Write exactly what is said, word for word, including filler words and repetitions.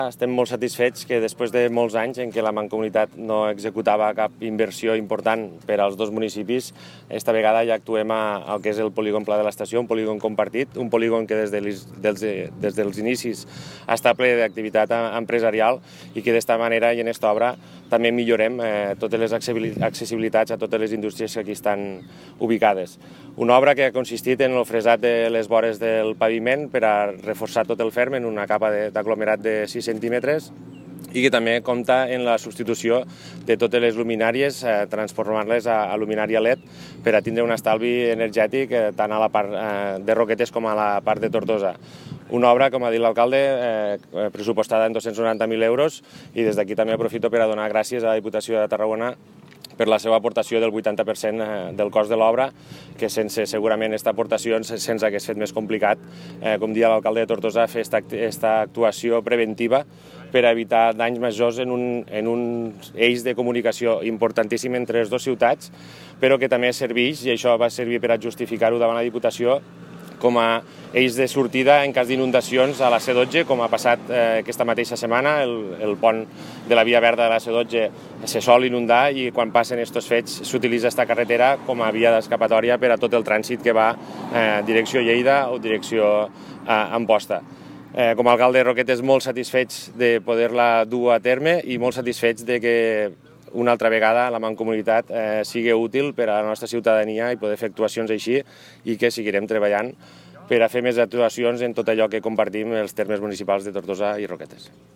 Estem molt satisfets que després de molts anys en què la Mancomunitat no executava cap inversió important per als dos municipis, esta vegada ja actuem al que és el polígon Pla de l'Estació, un polígon compartit, un polígon que des, de dels, des dels inicis està ple d'activitat empresarial i que d'esta manera i en aquesta obra també millorem eh, totes les accessibilitats a totes les indústries que aquí estan ubicades. Una obra que ha consistit en el fresat de les vores del paviment per a reforçar tot el ferm en una capa d'aglomerat de sis centímetres i que també compta en la substitució de totes les luminàries, eh, transformar-les a, a luminària L E D per a tindre un estalvi energètic eh, tant a la part eh, de Roquetes com a la part de Tortosa. Una obra, com ha dit l'alcalde, eh, pressupostada en dos-cents noranta mil euros i des d'aquí també aprofito per a donar gràcies a la Diputació de Tarragona per la seva aportació del vuitanta per cent del cost de l'obra, que sense segurament aquesta aportació se'ns hagués fet més complicat, eh, com dia l'alcalde de Tortosa, fer aquesta actuació preventiva per a evitar danys majors en un, en un eix de comunicació importantíssim entre les dues ciutats, però que també serveix, i això va servir per a justificar-ho davant la Diputació, com a eix de sortida en cas d'inundacions a la C dotze, com ha passat eh, aquesta mateixa setmana. El, el pont de la via verda de la C dotze se sol inundar i quan passen aquests fets s'utilitza aquesta carretera com a via d'escapatòria per a tot el trànsit que va eh, direcció Lleida o direcció eh, Amposta. Eh, com a alcalde de Roquetes molt satisfets de poder-la dur a terme i molt satisfets de que una altra vegada la Mancomunitat eh, sigui útil per a la nostra ciutadania i poder fer actuacions així i que seguirem treballant per a fer més actuacions en tot allò que compartim els termes municipals de Tortosa i Roquetes.